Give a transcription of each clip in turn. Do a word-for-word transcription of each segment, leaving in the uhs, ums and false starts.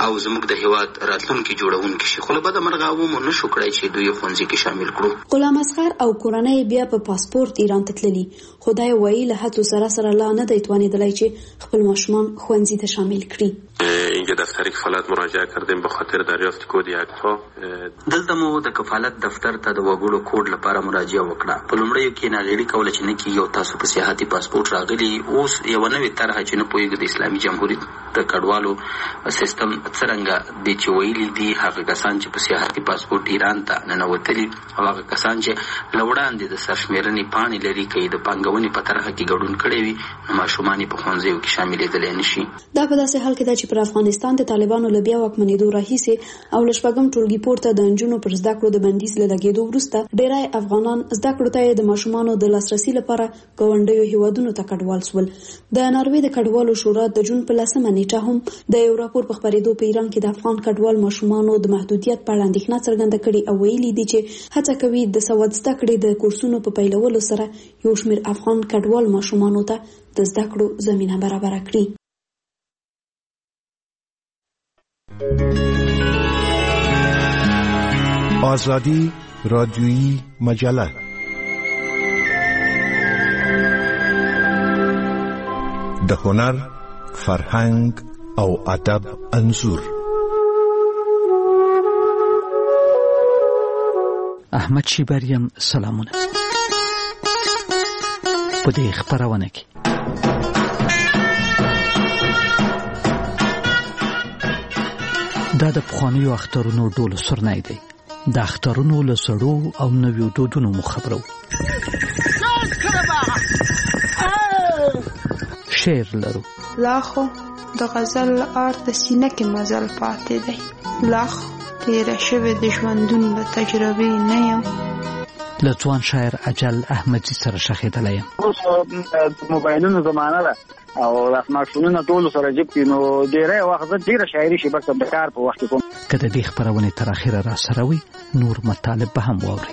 او زموږ د هیواد راتلونکي جوړونکي شي. خو له بده مرغه مو نشو کړای چې دوی ښوونځي کې شامل کړو. غلام اصغر او کورنۍ بیا په پاسپورت ایران ته تللي، خدای وایي له هڅو سره سره لا نه دی توانېدلی چې خپل ماشومان ښوونځي ته شامل کړي. اینجا دفتر کفالت مراجعه کردیم به خاطر دریافت کد یکتا. دلته مو د کفالت دفتر ته د وګړو کوډ لپاره مراجعه وکړه. په لومړیو کې ناغېړي کوله چې نه کېږي او تاسو په سیاحتي پاسپورت راغلي. اوس یوه نوې طرحه چې نه پوهېږي د اسلامي جمهوریت د کډوالو سیستم څرنګه دی چې ویلي دي هغه کسان چې په سیاحتي پاسپورت ایران ته ننوتلي او هغه کسان چې له وړاندې د سرشمېرنې پاڼې لري که یې د پانګونې په طرحه کې ګډون کړی وي نو ماشومان یې په ښوونځیو کې شاملېدلی نه شي. دا په داسې حال کې ده چې پر افغانستان د طالبانو له بیا واکمنېدو راهیسې او له شپږم ټولګي پورته د نجونو پر زده کړو د بندیز له لګېدو وروسته ډېری افغانان زده کړو ته د ماشومانو د لاسرسي لپاره ګاونډیو هیوادونو ته کډوال شول. د ناروې د کډوالو شورا د جون په لسمه نیټه هم د یو راپور په خپرېدو په ایران کې د افغان کډوال ماشومانو د محدودیت په اړه اندېښنه څرګنده کړې او ویلي دي چې هڅه کوي د سواد زده کړې د کورسونو په پیلولو سره یو شمېر افغان کډوال ماشومانو ته د زده کړو زمینه برابره کړي. آزادی رادیویی مجله د هنر، فرهنګ او ادب انځور. احمد شیبریم سلامونه. په دې خبرونه کې دا د پخوانیو اخترونو ډول سرنای دی. د اخترونو له سړو او نویو دودونو مو خبرو. شعر لرو. لا خو د غزل آرت د سینه کې مزل پاتې دی. لا خو تیره شوې د ژوندون له تجربې نه یم. له ځوان شاعر اجل احمدي سره شخېدلی یم. اوس د موبایلونو زمانه ده او د سمارټفونونو ټولو سره جیب کې نو ډېری وخت زه ډېره شاعري شي بس د کار په وخت کې کوم. که د دې خپرونې تر اخره را سره وي نور مطالب به هم واورئ.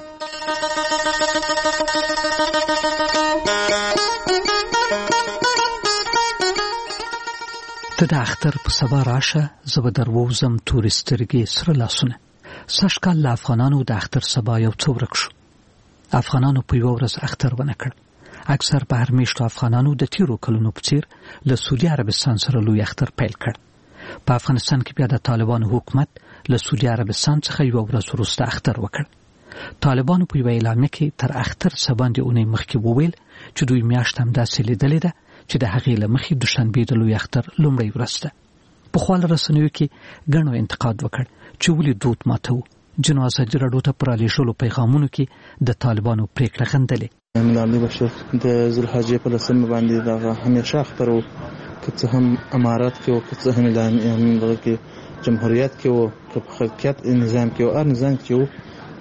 ته د اختر په سبا راشه، زه به در ووځم تورې سترګې سره لاسونه. سږ کال له افغانانو د اختر سبا یو څه ورک شو. افغانانو په یوه ورځ اختر ونه کړ. اکثر بهر میشتو افغانانو د تیرو کلونو په څیر له سعودي عربستان سره لوی اختر پیل کړ. په افغانستان کې بیا د طالبانو حکومت له سعودي عربستان څخه یوه ورځ وروسته اختر وکړ. طالبانو په یوه اعلامیه کې تر اختر څه باندې اونۍ مخکې وویل چې دوی میاشت همداسې لیدلې ده چې د هغې له مخې دوشنبې د لوی اختر لومړۍ ورځ ده. پخوا له رسنیو کې ګڼو انتقاد وکړ چې ولې دود ماتوو. جنو ازادي راډیو ته په رالېږلو پیغامونو کې د طالبانو پرېکړه غندلې. ملالي بشر د ذوالحجې په لسمه باندې دغه همیشه اختر و، که څه هم امارات کې و، که څه هم دغه کې جمهوریت کې و، که په خلقیت نظام کې و، هر نظام کې و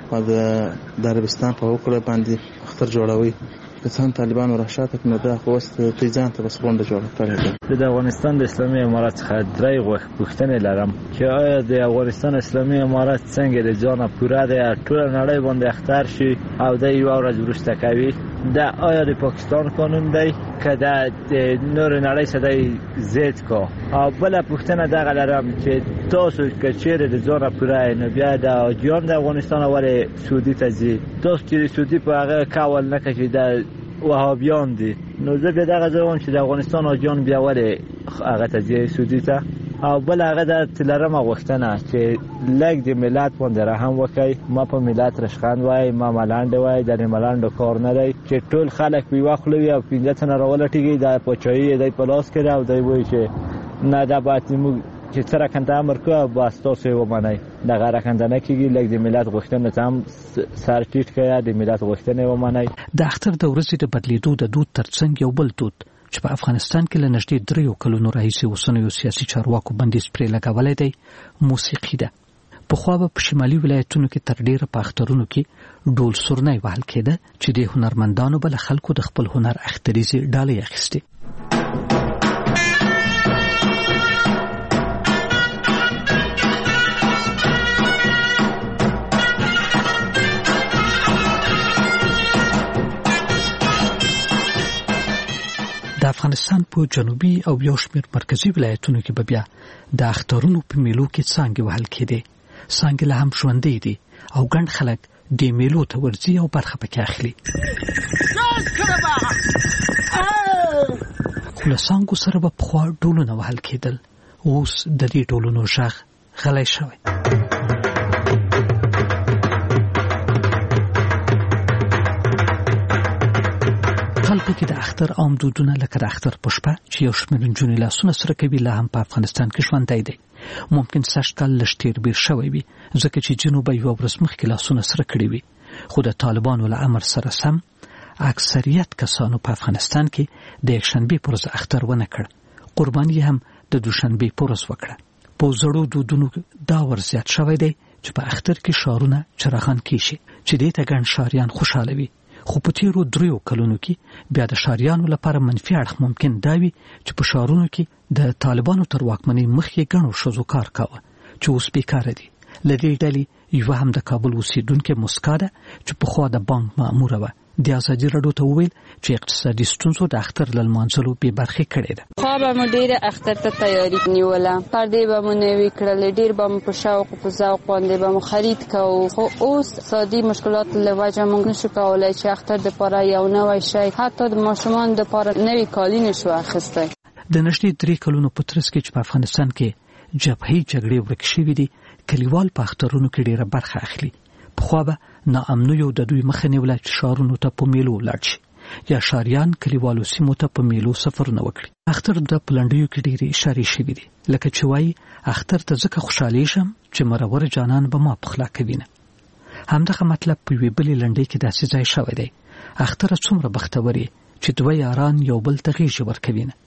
د عربستان په وکړه باندې اختر جوړوي. که څه هم طالبانو راشاته کړي نو دا خو اوس دوی ځان ته بس غونډه جوړه کړې ده. د افغانستان د اسلامي امارات څخه درې پوښتنې لرم چې آیا د افغانستان اسلامي امارات څنګه د ځانه پوره دی ټوله نړۍ باندې اختر شي او د یو ورځ وروسته کوي؟ دا آیا د پاکستان قانون دی که د نور نړۍ سره ضد کو؟ او بله پوښتنه دغه لرم چې تاسو که چیرې د ځانه پوره نو بیا د حاجیان د افغانستان ولې سعودي ته ځي؟ تاسو چې سعودي په هغه کول نه کړي د وهابیان دي، نو زه بیا دغه ځای وایم چې د افغانستان حاجیان بیا ولې هغه ته ځي سعودي ته؟ او بل هغه د تلرمه غوښتنه چې لږ د ملت باندې رحم وکړي. ما په ملت رشخند وای، ما ملنډ وای، د ملنډ کار نه دی چې ټول خلک په یوه خوله وي او پنځه تنه راولټېږي د پاچاهي دی په لاس کې او دی وایي چې نه دا باید موږ چې څه رکنده امر کوه بس تاسو یې ومنئ. دغه رکنده نه کېږي. لږ د ملت غوښتنې ته هم سر ټیټ کړه، د ملت غوښتنې ومنئ. د اختر د ورځې د بدلېدو د دود ترڅنګ یو بل دود چې په افغانستان کې له نږدې دریو کلونو راهیسې اوسنیو سیاسي چارواکو بندیز پرې لګولی دی موسیقي ده. پخوا به په شمالي ولایتونو کې تر ډېره په اخترونو کې ډول سورنی وهل کېده چې د هنرمندانو به له خلکو د خپل هنر اختریزې ډالۍ اخیستې. د افغانستان په جنوبي او یو شمېر مرکزي ولایتونو کې به بیا د اخترونو په میلو کې څانګې وهل کېدې. څانګې لا هم ژوندۍ دي او ګڼ خلک دې میلو ته ورځي او برخه پکې اخلي. خو له څانګو سره به پخوا ډولونه وهل کېدل. اوس د دې ډولونو غږ غلی شوی. خلکو کې د اختر عام دودونه لکه د اختر په شپه چې یو شمېر نجونې لاسونه سره کوي لا هم په افغانستان کې ژوندی دی. ممکن سږ کال لږ تېر بېر شوی وي ځکه چې ځینو به یوه ورځ مخکې لاسونه سره کړي وي. خو د طالبانو له امر سره سم اکثریت کسانو په افغانستان کې د یکشنبې په ورځ اختر ونه کړ. قرباني هم د دوشنبې په ورځ وکړه. په زړو دودونو دا ور زیات شوی دی چې په اختر کې ښارونه چراغان کیږي چې دې ته ګڼ ښاریان خوشحاله وي. خو په تیرو دریو کلونو کې بیا د ښاریانو لپاره منفي اړخ ممکن دا وي چې په ښارونو کې د طالبانو تر واکمنۍ مخکې ګڼو ښځو کار کاوه چې اوس بیکاره دي. له دې ډلې یوه هم د کابل اوسېدونکې مسکا ده چې پخوا د بانک ماموره وه. د ازادي راډیو ته وویل چې اقتصادي ستونزو د اختر له لمانځلو بې برخې کړې ده. خوا به مو ډېره اختر ته تیاري نیوله، پردې به مو نوي کړلې، ډېر به مو په شوق په ذوق باندې به مو خرید کوو. خو اوس اقتصادي مشکلات له وجه موږ نشو کولی چې اختر دپاره یو نوی شی حتی د ماشومانو دپاره نوي کالي نشو اخیستی. د نږدې درې کلونو په ترڅ کې چې په افغانستان کې جبهې جګړې ورک شوي دي کلیوال په اخترونو کې ډېره برخه اخلي. پخوا به ناامنیو د دوی مخه نیوله چې ښارونو ته په میلو ولاړ شي یا ښاریان کلیوالو سیمو ته په میلو سفرونه وکړي. اختر د پلنډیو کې ډېرې اشارې شوي دي لکه چې وایي اختر ته ځکه خوشحالیږم چې مرور جانان به ما پخلا کوي نه. همدغه مطلب په یوې بلې لنډۍ کې داسې ځای شوی دی: اختره څومره بختور یې چې دوه یاران یو بل ته غېږې ورکوي نه.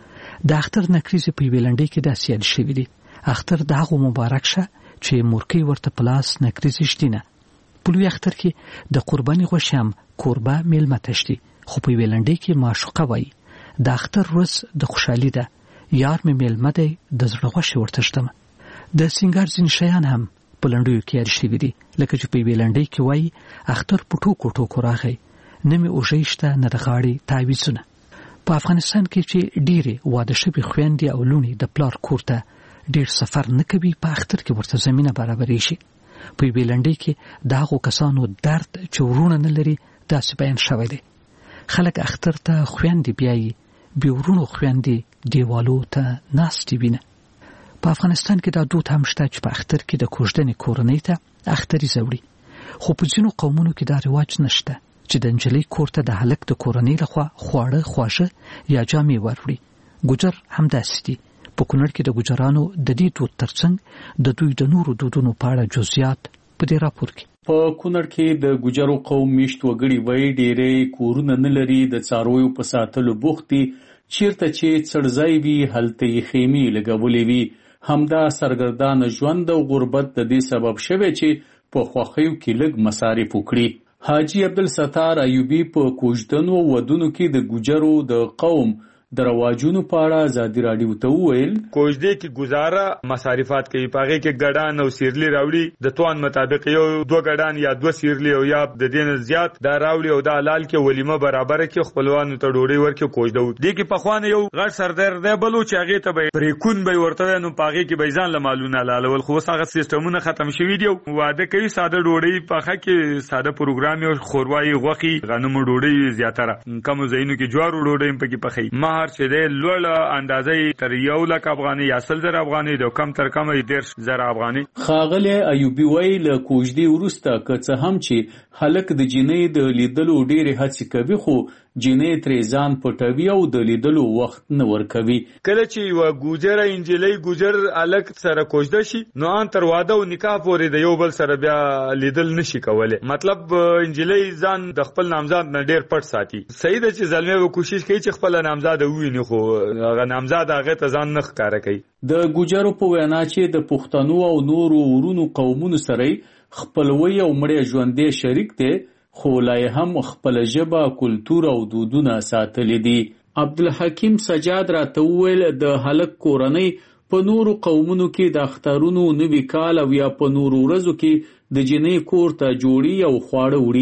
د اختر نکریزې په یوې لنډۍ کې داسې یاد شوي دي: اختر د هغو مبارک شه چې مورکۍ ورته په لاس نکریزې شتي نه. په لوی اختر کې د قرباني غوښې هم کوربه میلمه ته شتي. خو په یوې لنډۍ کې معشوقه وایي: د اختر ورځ د خوشحالي ده، یار مې میلمه دی، د زړه غوښې ورته شتمه. د سینګار ځینې شیان هم په لنډیو کې یاد شوي دي لکه چې په یوې لنډۍ کې وایي: اختر په ټوکو ټوکو راغی، نه مې اوږۍ شته نه د غاړې تعویضونه. په افغانستان کې چې ډېرې واده شوې خویندې او لوڼې د پلار کور ته ډېر سفر نه کوي په اختر کې ورته زمینه برابرېږي. په یوې لنډۍ کې د هغو کسانو درد چې ورونه نه لري داسې بیان شوی دی: خلک اختر ته خویندې بیایي، بې ورونو خویندې دیوالو ته ناستې وینه. په افغانستان کې دا دود هم شته چې په اختر کې د کوژدنې کورنۍ ته اختریزه وړي. خو په ځینو قومونو کې دا رواج نشته چې د نجلۍ کور ته د هلک د کورنۍ لخوا خواړه خواږه یا جامې وروړي. ګوجر هم داسې دي. په کونړ کې د ګوجرانو د دې دود ترڅنګ د دوی د نورو دودونو په اړه جزئیات په دې راپور کې. په کونړ کې د ګوجرو قوم میشت وګړي وایي ډېرې کورونه نه لري، د څارویو په ساتلو بوخت دي، چیرته چې څړځای وي هلته یې خیمې لګولې وي. همدا سرګردانه ژوند او غربت د دې سبب شوی چې په خوښیو کې لږ مصارف وکړي. حاجي عبدالستار ایوبي په کوژدنو ودونو کې د ګوجرو د قوم د رواجونو په اړه ازادي راډیو ته وویل: کوژدې کې گزاره مصارفات کوي، پاغه کې ګډان او سیرلی راوړي، د توان مطابق یو دوه ګډان یا دوه سیرلی او یا د دین زیات دا راوړي او دا حلال کې ولیمه برابر کې خپلوانو ته ډوډۍ ورکړي. کوژده دې کې په خوانه یو غټ سردار دی بلو چې هغه ته به پریکون به ورته نو پاغه کې به ځان لمالونه لالول. خو هغه سیستمونه ختم شوي دي. واده کوي ساده ډوډۍ پاخه کې ساده پروګرام او خوروایي غوخي غنمو ډوډۍ زیاتره کم زینو کې جوارو ډوډۍ پکې پخې. مہر چې د لوړ اندازې تر یو لک افغاني یا سل زر افغاني د کم تر کم ډیر زر افغاني. خاغله ایوبي وایي له کوژدې وروسته که څه هم چې هلک د جنۍ د لیدلو ډېرې هڅې کوي خو جنۍ ترې ځان پټوي او د لیدلو وخت نه ورکوي. کله چې یو ګوجر انجلۍ ګوجر الک سره کوژده شي نو ان تر واده او نکاح پورې د یو بل سره بیا لیدل نشي کولای. مطلب انجلۍ ځان د خپل نامزاد نه ډېر پټ ساتي. صحیح ده چې زلمه و کوشش کوي چې خپل نامزاد وویني خو هغه نامزاد هغه ته ځان نه ښکاره کوي. د ګوجرو په وینا چې د پښتنو او نورو ورونو قومونو سره خپلوي او مړی ژوندې شریک دي خو لا هم خپل ژبه، کلتور او دودونه ساتلي دي. عبدالحکیم سجاد راته وویل د هلک کورنۍ په نورو قومونو کې د اخترونو نوي کال او یا په نورو ورځو کې د جنۍ کور ته جوړي او خواړه وړي،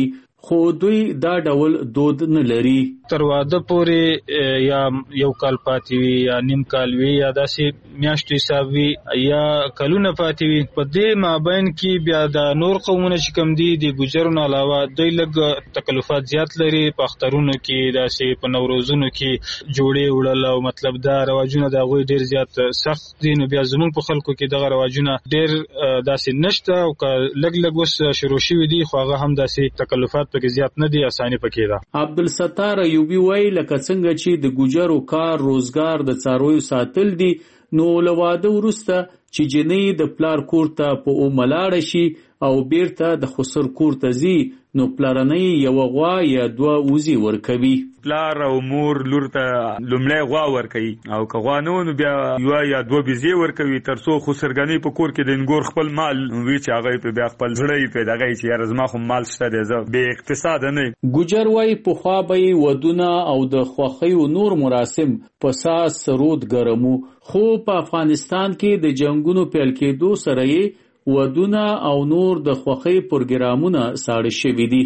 خو دوی دا ډول دود نه لري. تر واده پورې یا یو کال پاتې وي یا نیم کال وي یا داسې میاشتې حساب وي یا کلونه پاتې وي. په دې مابین کې بیا د نور قومونه چې کوم دي د ګوجرو نه علاوه دوی لږ تکلفات زیات لري. په اخترونو کې داسې په نوروزونو کې جوړې وړل او مطلب دا رواجونه د هغوی ډېر زیات سخت دي. نو بیا زموږ په خلکو کې دغه رواجونه ډېر داسې نشته او که لږ لږ اوس شروع شوي دي خو هغه هم داسې تکلفات پکې زیات نه دي، اساني پکې ده. عبدالستار ایوبي وایي لکه څنګه چې د ګوجرو کار روزګار د څارویو ساتل دي، نو له واده وروسته چې جنۍ د پلار کور ته په اومه لاړه شي او بیرته د خسر کور ته ځي نو پلارنۍ یوه غوا یا دوه وزې ورکوي. پلار او مور لور ته لومړی غوا ورکوي او که غوا نه و نو بیا یوه یا دوه بیزې ورکوي تر څو خسرګنۍ په کور کې د انګور خپل مال وي چې هغه یې بیا خپل زړه یې پرې دغه یې چې یاره زما خو مال شته دی زه بې اقتصاده نه یم. ګوجر وایي پخوا به یې ودونه او د خوښیو نور مراسم په ساز سرود ګرمو، خو په افغانستان کې د جنګونو پیل کېدو سره یې ودونه او نور د خوښۍ پروګرامونه ساړه شوي دي.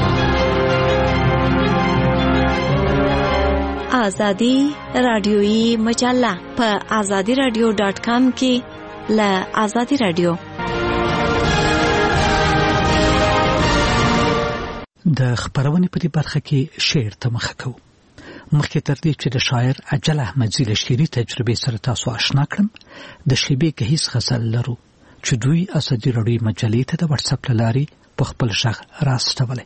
آزادی رادیویی مجله په آزادی رادیو ډاټ کام کې له آزادی رادیو د خبرونې په دې برخه کې شعر ته مخه کوو. مخکې تر دې چې د شاعر اجل احمدزي له شعري تجربې سره تاسو آشنا کړم، د شیبې ګهیځ غزل لرو چې دوی آزادي رادیو مجلې ته د واتس اپ له لارې په خپل غږ راستولی.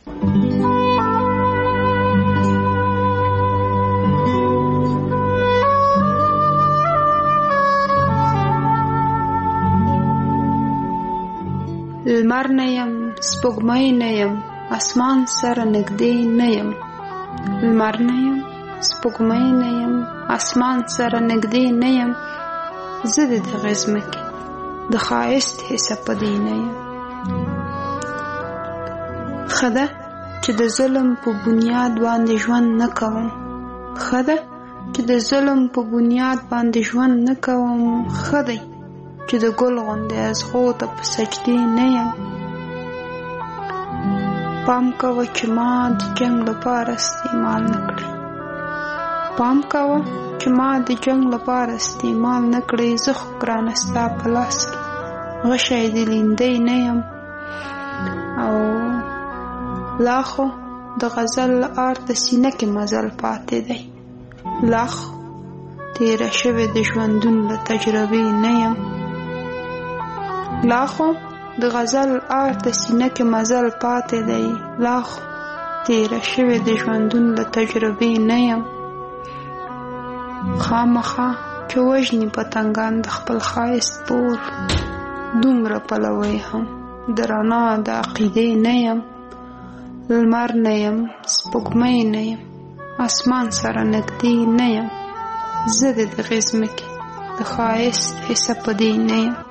لمر نه یم سپوږمۍ نه یم اسمان سره نږدې نه یم. لمر نه یم سپوږمۍ نه یم اسمان سره نږدې نه یم. زه د دغې ځمکې د ښایست حصه په دې نه یم. ښه ده چې د ظلم په بنیاد باندې ژوند نه کوم. ښه ده چې د ظلم په بنیاد باندې ژوند نه کوم. ښه دی چې د ګل غوندې ازغو ته په سجدې نه یم. پام کوه چې ما د جنګ لپاره استعمال نه کړې. پام کوه چې ما د جنګ لپاره استعمال نه کړې. زه خو ګرانه ستا په لاس کې غشی د لیندۍ نه یم. او لا خو د غزل آر د سینه کې مزل پاتې دی. لا خو تیره شوې د ژوندون له تجربې نه یم. لا خو د غزل آر د سینه کې مزل پاتې دی. لا خو تیره شوې د ژوندون له تجربې نه یم. خامخا چې وژني پتنګان د خپل ښایست پور، دومره پلوی هم د رڼا د عقیدې نه یم. لمر نه یم سپوږمۍ نه یم اسمان سره نږدې نه یم. زه د دغې ځمکې د ښایست حصه په دې نه یم.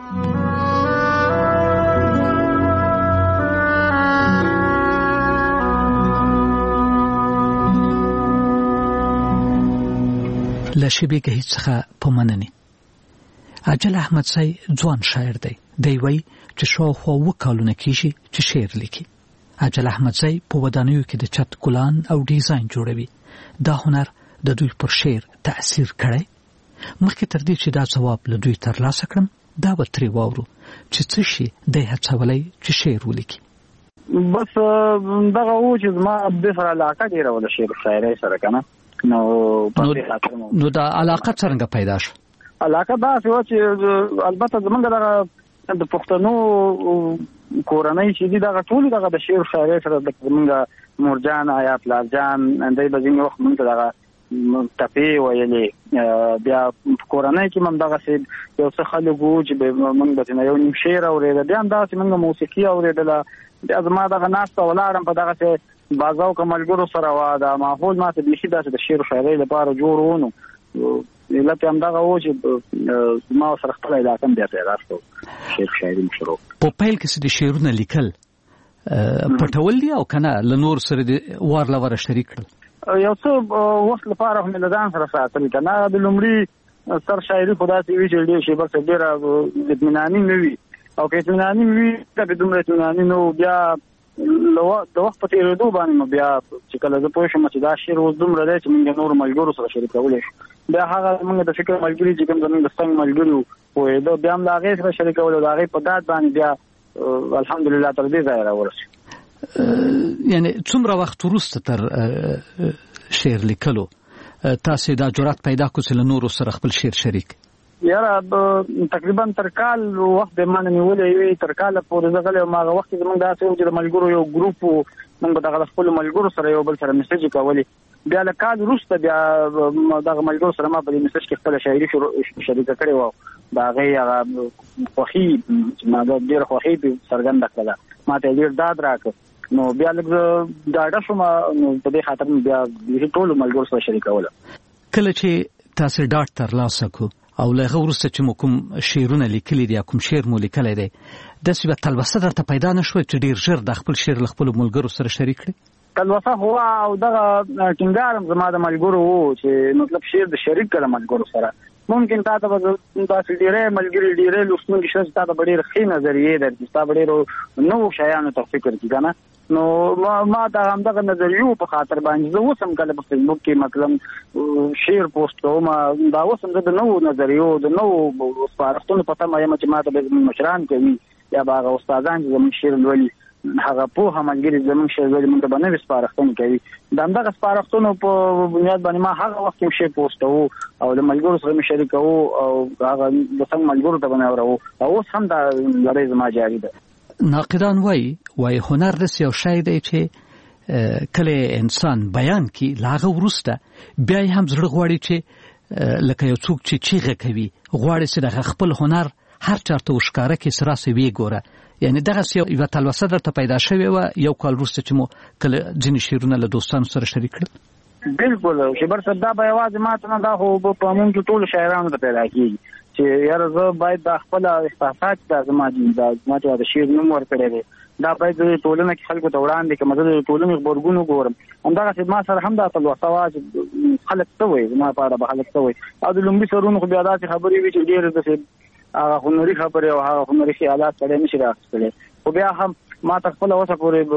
له شیبې ګهیځ څخه په مننې. اجل احمدزی ځوان شاعر دی. دی وایي چې شاوخوا اووه کالونه کېږي چې شعر لیکي. اجل احمدزی په ودانیو کې د چت ګلان او ډیزاین جوړوي. دا هنر د دوی پر شعر تأثیر کړی. مخکې تر دې چې دا ځواب له دوی ترلاسه کړم دا به ترې واورو چې څه شي دی هڅولی چې شعر ولیکي. بس دغه و چې زما د سره علاقه ډېره وه د شعر شاعرۍ سره که نه. نو نو دا علاقه څرنګه پیدا شو؟ علاقه داسې وه چې البته زمونږ دغه د پښتنو کورنۍ چې دي دغه ټولې دغه د شعر شاعرۍ سره زمونږ مورجان یا پلارجان دی به ځینې وخت مونږ ته دغه ټپې ویلې. بیا په کورنۍ کې هم دغسې یو څه خلک وو چې مونږ به ترېنه یو نیم شعر اورېده. بیا هم داسې مونږ موسیقي اورېدله. بیا زما دغه ناسته ولاړم په دغسې بازاو که ملګرو سره وه دا ماحول ما ته بیخي داسې د شعر و شاعرۍ لپاره جوړ و. نو علت یې همدغه و چې زما سره خپله علاقه هم بیا پیدا شوه شعر شاعري م شروع. په پیل کې چې د شعرونه لیکل پټول دي او که نه له نور سره د وار له واره شریک کړل؟ یو څه وخت لپاره خو مې له ځان سره ساتل که نه. د لومړي سر شاعري خو داسې وي چې ډېر شی بس ډېره اطمیناني نه وي او که اطمیناني وي که دومره اطمیناني نه و بیا د وخت په تیریدو باندې بیا چې کله زه پوه شم چې دا شعر اوس دومره دی چې موږ نور ملګرو سره شریکولی شو بیا هغه موږ د فکر ملګري چې کوم زموږ د څنګ ملګري پوهېده بیا هم د هغې سره شریکول او د هغې په داد باندې بیا الحمدلله تر دې ځایه راورسېد. یعنی څومره وخت وروسته تر شعر لیکلو تاسې دا جرأت پیدا کړو چې له نورو سره خپل شعر شریک؟ یاره تقریبا تر کال وخت د ما نه نیولی وي تر کاله پورې زه غلی وم. هغه وخت کې زموږ داسې و چې د ملګرو یو ګروپ و موږ به دغه د خپلو ملګرو سره یو بل سره میسیجې کولې بیا له کال وروسته بیا دغه ملګرو سره ما په دې میسیج کې خپله شاعري شریکه کړې وه د هغې هغه خوښي چې ما ډېره خوښي پرې څرګنده کړله ما ته یې ډېر داد راکړ نو بیا لږ زه ډاډه شوم نو په دې خاطر مې بیا ټولو ملګرو سره شریکوله. کله چې تاسې ډاډ ترلاسه کړو او له هغه وروسته چې مو کوم شعرونه لیکلي دي یا کوم شعر مو لیکلی دی داسې به تلوسه درته پیدا نه شوه چې ډېر ژر د خپل شعر له خپلو ملګرو سره شریک کړي؟ تلوسه خو او دغه ټینګار هم زما د ملګرو و چې مطلب شعر د شریک کړه ملګرو سره ممکن تا ته به داسې ډېری ملګري ډېری لوستونکي شته چې تا ته به ډېر ښې نظریې درکړي ستا به ډېرو نوو شیانو ته فکر کړي که نه نو ما ما د همدغه نظریو په خاطر باندې زه اوس هم کله په فیسبوک کې مثلا شعر پوسټ کوم دا اوس هم زه د نوو نظریو د نوو سپارښتنو په تمه یم چې ما ته به زموږ مشران کوي یا به هغه استادان چې زموږ شعر لولي هغه پوهه ملګري زموږ شعر لولي موږ ته به نوې سپارښتنې کوي د همدغه سپارښتنو په بنیاد باندې ما هغه وخت کې شعر پوسټوو او له ملګرو سره مې شریکوو او هغه د څنګه ملګرو ته به مې اورو او اوس هم دا لړۍ زما جاري ده. ناقدان وایي وایي هنر داسې یو شی دی چې کله انسان بیان کړي له هغه وروسته بیا یې هم زړه غواړي چې لکه یو څوک چې چیغه کوي غواړي چې دغه خپل هنر هر چاته وښکاره کړي چې راسې ویې ګوره یعنې دغسې یوه تلوسه درته پیدا شوې وه یو کال وروسته چې مو کله ځینې شعرونه له دوستانو سره شریک کړل؟ بلکل شبر صاحب دا به یوازې ما ته نه دا خو په موږ کې ټولو شاعرانو ته پیدا کېږي چې یاره زه باید دا خپل احساسات دا زما دي دا زما چې د شعر نوم ورکړی دی دا باید د ټولنه کې خلکو ته وړاندې کړم زه د ټولنې غبرګون وګورم همدغسې ما سره هم دا تلوسه وه چې خلک څه وایي زما په اړه به خلک څه وایي او د لومړي سرونو خو بیا داسې خبرې وي چې ډېرې داسې هغه هنري خبرې او هغه هنري خیالات سړی نه شي راخیستلی خو بیا هم ما ته خپله وسه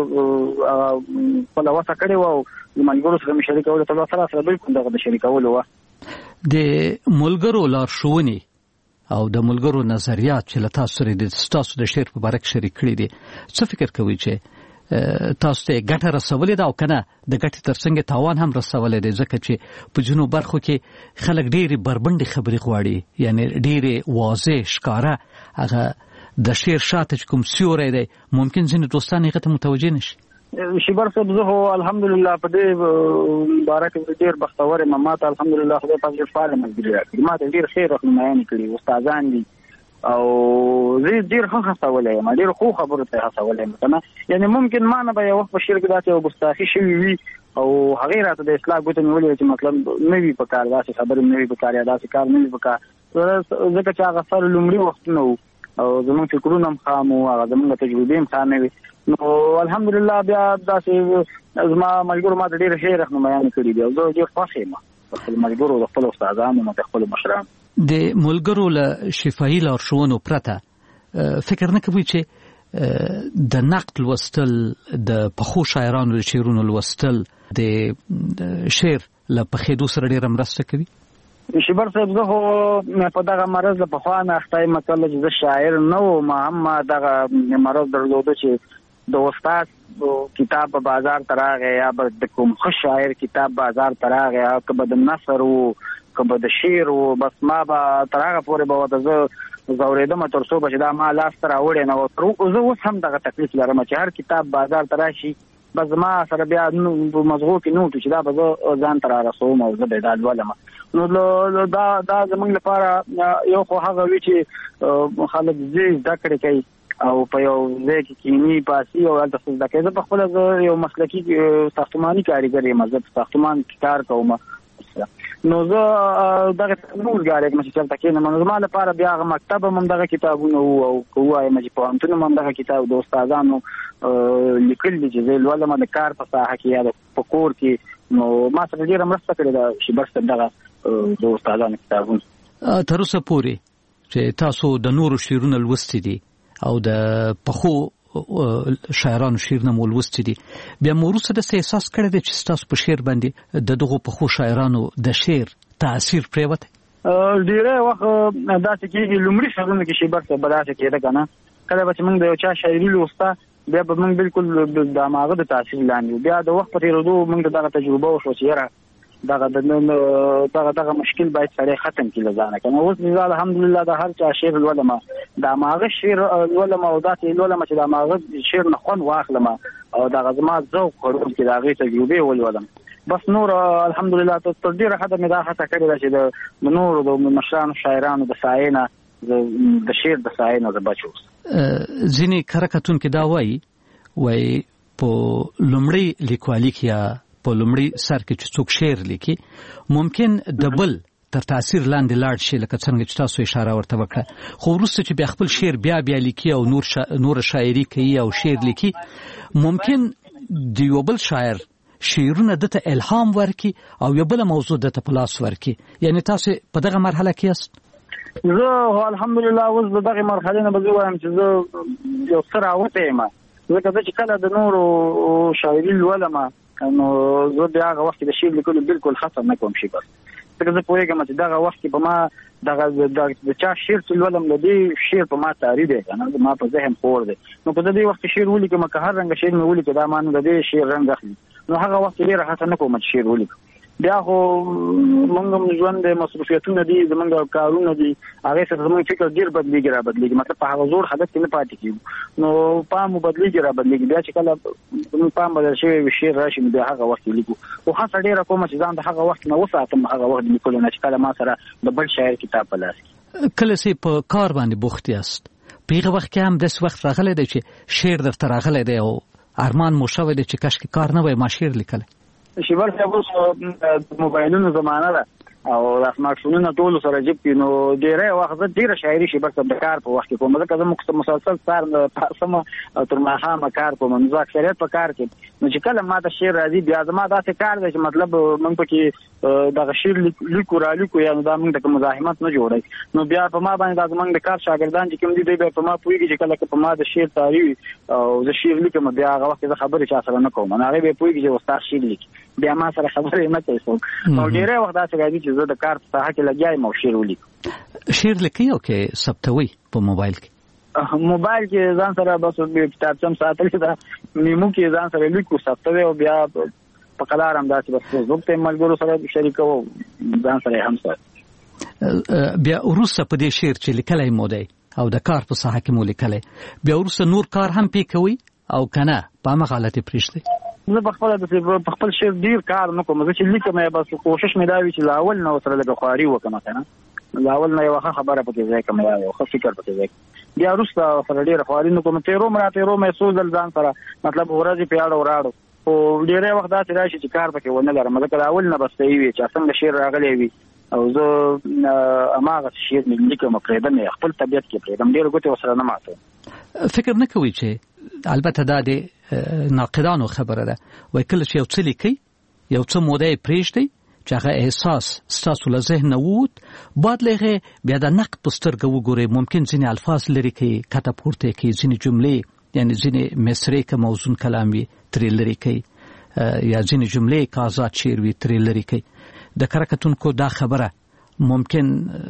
پورې خپله وسه کړې وه او د ملګرو سره مې شریکولو تلوسه را سره بلکل دغه د شریکولو وه. د ملګرو لارښوونې او د ملګرو نظریات چې له تاسو سره د ستاسو د شعر په باره کې شریک کړي دي څه فکر کوئ چې تاسو ته ګټه رسولې ده او که نه د ګټې تر څنګ تاوان هم رسولی دی ځکه چې په ځینو برخو کې خلک ډېرې بربنډې خبرې غواړي یعنې ډېرې واضح ښکاره هغه د شعر شاته چې کوم سیوری دی ممکن ځینې دوستان هغه ته متوجه نه شي. شبر صاحب زه خو الحمدلله په دې باره کې ډېر بختور یم ما ته الحمدلله خدای پاک ډېر فعاله ملګري راکړي ما ته ډېر ښې رهنمایانې کړي استادان دي او زه ډېر ښه هڅولی یم ډېر ښو خبرو ته یې هڅولی یم که نه یعنې ممکن ما نه به یو وخت په شعر کې داسې یو ګستاخي شوي وي او هغې راته د اصلاح ګوته نیولې وي چې مطلب نه وي په کار داسې خبرې نه وي په کار یا داسې کار نه وي په کار ځکه چې هغه سر لومړي وختونه وو او زموږ فکرونه هم خام وو هغه زموږ تجربې هم خامې وي نو الحمدلله بیا داسې زما ملګرو ما ته ډېرې ښې رهنمایانې کړي دي او زه ډېر خوښ یم د خپلو ملګرو د خپلو استادانو د خپلو مشرانو. د ملګرو له شفاهي لارښوونو پرته فکر نه کوئ چې د نقد لوستل د پخو شاعرانو د شعرونو لوستل د شعر له پخېدو سره ډېره مرسته کوي؟ شبر صاحب زه خو په دغه مرض له پخوا نه اخته یم کله چې زه شاعر نه وم هم ما دغه مرض درلوده چې د استاد کتاب په بازار ته راغی یا به د کوم ښه شاعر کتاب بازار ته راغی که به د نثر و که به د شعر و بس ما به تر هغه پورې به ورته زه ځورېدم تر څو به چې دا ما لاس ته راوړی نه و زه اوس هم دغه تکلیف لرم چې هر کتاب بازار ته راشي بس ما سره بیا په مزغو کې نوټ چې دا به زه ځان ته رارسوم او زه به یې دا لولم نو دا دا زموږ لپاره یو خو هغه وي چې خلک ځي زده کړې کوي او په یو ځای کې کینی پاسي او هلته څه زده کوي زه پخپله زه یو مسلکي ساختماني کارګر یم زه په ساختمان کې کار کوم نو زه دغه نور کار کوم چې چلته کېنم نو زما لپاره بیا هغه مکتب هم همدغه کتابونه وو او که ووایم چې پوهنتون هم همدغه کتاب د استادانو لیکل دي چې زه یې لولم د کار په ساحه کې یا په کور کې نو ما سره ډېره مرسته کړې ده شبر صاحب دغه د استادانو کتابونه. تر اوسه پورې چې تاسو د نورو شعرونه لوستي دي او د پخو شاعرانو شعرونه مو لوستي دي بیا مو وروسته د احساس کړی دی چې تاسو په شعر باندې د دغو په خو شاعرانو د شعر تاثیر پریوت ډیره وخت داسې کېږي لومړي شعرونه کې شی برته بداسه کېده کنه کله به موږ د یو چا شاعري لوسته بیا به موږ بالکل د ماغه د تاثیر لاندې بیا د وخت په تیرېدو موږ دغه تجربه وشو چې دغه دغه دغه مشکل باید سره ختم کړي ځانه کنه اوس مثال الحمدلله د هر چا شعر ولما د ماغه شعر ولما او داسې ولما چې د ماغه شعر نه خون واخلم او دغه زما ذوق خورم کې دغه تجربه ولولم بس نور الحمدلله ته تر ډیره حد مې دا هڅه کړې چې د نور د مشرانو شاعرانو د ساينه د شعر د ساينه د بچو ځینې کرکټون کې دا وایي وای په لومړی لیکوالي کې په لومړی سر کې چې څوک شعر لیکي ممکن دبل تر تاثیر لاندې لاړ شي لکه څنګه چې تاسو اشاره ورته وکړه خو وروسته چې بیا خپل شعر بیا بیا لیکي او نور شا... نور شاعري کوي او شعر لیکي ممکن د یو بل شاعر شعرونه دته الهام ورکي او یو بل موضوع دته پلاس ورکي یعنی تاسو په دغه مرحله کې یاست زه الحمدلله اوس دغه مرحله نه به وایم چې زه یو سره وته یم ځکه چې کله د نور شاعري ولما نو زه بیا هغه وخت د شعر لیکلو بالکل خاصه نه کوم شي بس ځکه زه پوهېږم چې دغه وخت په ما دغه د چا شعر چې لولم د دې شعر په ما تاری دی که نه ما په ذهن خور دی نو په دې وخت شعر ولیکم که هر رنګه شعر مې ولیکه دا مانو د دې شعر رنګ اخلي نو هغه وخت ډېره هڅه نه کوم چې شعر ولیکم بیا خو موږ هم ژوند مصروفیتونه دي زموږ کارونه دي هغې سره زموږ فکر ډېر بدلېږي را بدلېږي مطلب په هغه زوړ حالت کې نه پاتې کېږو نو پام مو بدلېږي را بدلېږي بیا چې کله زموږ پام بدل شوی وي شعر راشي نو بیا هغه وخت لیکو خو هڅه ډېره کومه چې ځان د هغه وخت نه وساتم هغه وخت لیکلو نه چې کله ما سره د بل شاعر کتاب په لاس کې کله چې په کار باندې بوخت یاست په هغه وخت کې هم داسې وخت راغلی دی چې شعر درته راغلی دی او ارمان مو شوی دی چې کاشکې کار نه وای ما شعر لیکلی شیبر صاحب اوس موبایلونو زمانه ده او د سمارټ فونونو ټول سره جیب کې نو ډېری وخت زه ډېره شاعري شیبر صاحب د کار په وخت کې کوم ځکه زه مسلسل سهار پاسمه او تر ماښامه کار کوم نو زه اکثریت په کار کې نو چې کله ما ته شعر راځي بیا زما داسې کار دی چې مطلب موږ پکې دغه شعر لیکو را لیکو یا نو دا موږ د مزاحمت نه جوړوي نو بیا په ما باندې دا زموږ د کار شاګردان چې کوم دي دوی بیا په ما پوهېږي چې کله که په ما د شعر تاري وي او زه شعر لیکم بیا هغه وخت زه خبرې چا سره نه کوم نو هغې بیا پوهېږي چې استاد شعر لیکي بیا ما سره خبرې نه کوي څوک او ډېری وخت داسې راځي چې زه د کار په ساحه کې لګیا یم او شعر ولیکم شعر لیکئ او که ثبتوئ په موبایل کې موبایل کې ځان سره بس کتابچه هم ساتلې ده میمو کې ځان سره لیکو ثبتوي او بیا په قلار هم داسې بس زوږ ته ملګرو سره شریکوو ځان سره هم ساتي بیا وروسته په دې شعر چې لیکلی مو دی او د کار په ساحه کې مو لیکلی بیا وروسته نور کار هم پې کوئ او که نه په همغه حالت یې پرېږدئ زه په خپله داسې په خپل شعر ډېر کار نه کوم زه چې لیکم یې بس کوشش مې دا وي چې له اول نه ورسره لږه خواري وکړم که نه له اول نه یوه ښه خبره پکې ځای کړم یا یو ښه فکر پکې ځای کړم بیا وروسته سره ډېره خواري نه کوم تېرو م را تېرو مې څو ځل ځان سره مطلب ورځې په اړه وراړو خو ډېری وخت داسې راشي چې کار پکې ونه لرم ځکه له اول نه به صحیح وي چې څنګه شعر راغلی وي او زه هماغسې شعر مې لیکم پرېږدم یې خپل طبیعت کې پرېږدم ډېرې ګوتې ورسره نه ماتوم فکر نه کوئ چې البته دا د ناقدانو خبره ده وای کله چې یو څه لیکئ یو څه موده یې پرېږدئ چې هغه احساس ستاسو له ذهن نه ووت بعد له هغې بیا د نقد په سترګه وګورئ ممکن ځینې الفاظ لرې کوي کته پورته یې کوي ځینې جملې یعنې ځینې مصرې که موزون کلام وي ترې لرې کوي یا ځینې جملې که آزاد شعر وي ترې لرې کوي د کره کتونکو دا خبره ممکن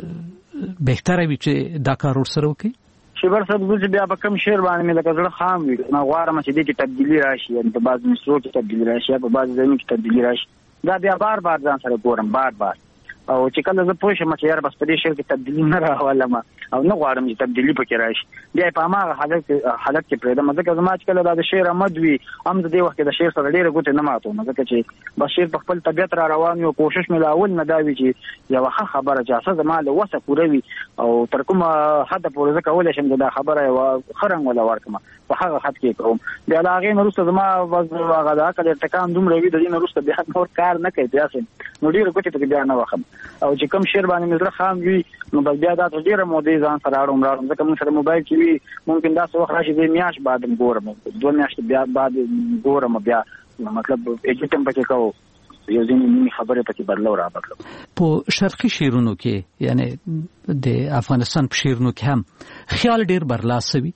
بهتره وي چې دا کار ورسره وکړي شیبر صاحب زه چې بیا په کوم شعر باندې مې لکه زړه خام وي نو غواړم چې دې کې تبدیلي راشي یعنې په بعضو مصرو کې تبدیلي راشي یا په بعضو ځایونو کې تبدیلي راشي دا بیا بار بار ځان سره ګورم بار بار او چې کله زه پوه شم چې یاره بس په دې شعر کې تبدیلي نه راولم او نه غواړم چې تبدیلي پکې راشي بیا یې په هماغه حالت حالت کې پرېږدم ځکه زما چې کله دا د شعر امد وي هم د دې وخت کې د شعر سره ډېرې ګوتې نه ماتوم ځکه چې بس شعر په خپل طبیعت را روان وي او کوشش مې له اول نه دا وي چې یوه ښه خبره چې هسه زما له وسه پوره وي او تر کومه حده پورې زه کولی شم چې دا خبره یوه ښه رنګ وله ورکړم په هغه حد کې کوم بیا له هغې نه وروسته زما بس هغه د عقل ارتکام دومره وي د دې نه وروسته بیا نور کار نه کوي داسې نو ډېرې ګوتې پکې بیا نه وخم او چې کوم شعر باندې مې زړه خام وي نو بس بیا دا تر ډېره مودې ځان سره اړوم راړم ځکه موږ سره موبایل کې وي ممکن داسې وخت راشي زه میاشت بعد هم ګورم دوه میاشتې بیا بعد ګورم بیا مطلب ایډیټ هم پکې کوو یو ځینې نیمې خبرې پکې بدلو را بدلو په شرقي شعرونو کې یعنې د افغانستان په شعرونو کې هم خیال ډېر برلاسه وي